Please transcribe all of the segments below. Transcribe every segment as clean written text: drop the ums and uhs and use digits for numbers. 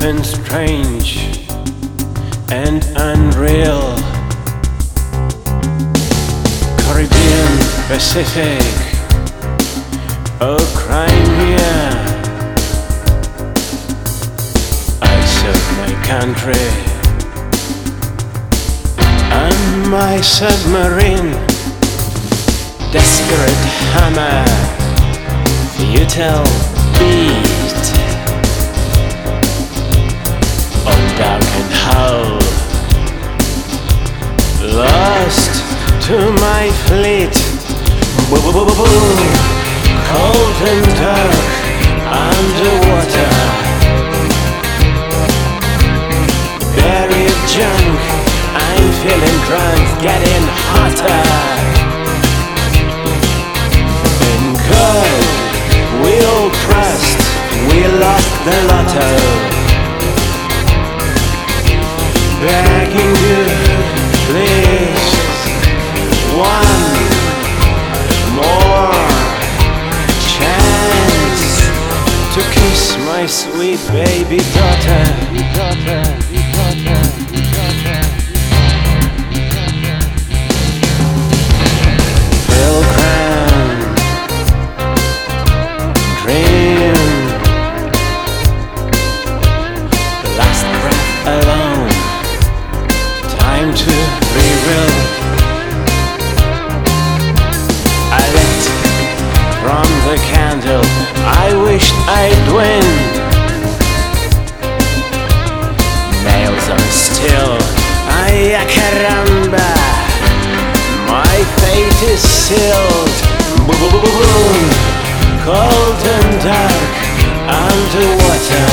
something strange and unreal. Caribbean, Pacific, or Crimea, I serve my country and my submarine. Desperate hammer, futile beat, on darkened hull, lost to my fleet. Cold and dark underwater, buried junk, I'm feeling drunk, getting hotter. In God we'll trust, we lost the lotto. Begging you, please, one more chance to kiss my sweet baby daughter. Pilgrim, dream, the last breath alone, time to reveal. I lit from the candle, I wished I'd win. Nails on steel, ay caramba, my fate is sealed. Cold and dark underwater,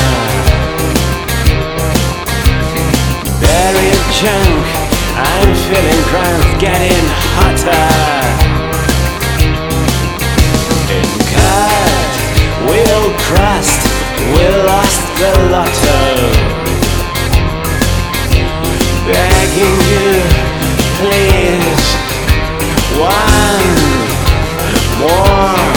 buried junk, I'm feeling drunk, getting hotter. In God we'll trust, we lost the lotto. Begging you, please, one more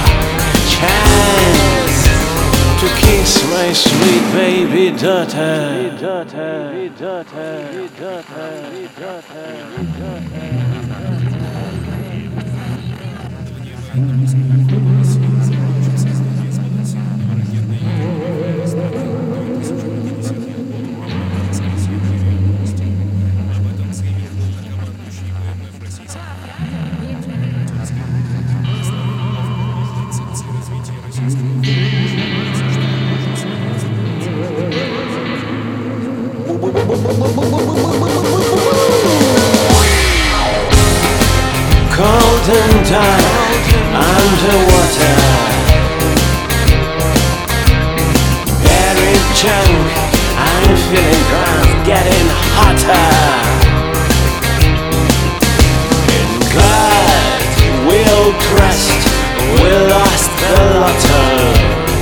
chance to kiss my sweet baby daughter. Cold and dark underwater, buried junk, I'm feeling drunk, getting hotter. In God we'll trust, we lost the lotto.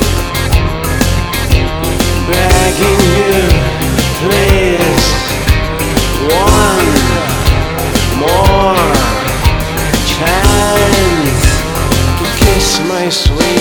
Begging you, please, one more chance to kiss my sweet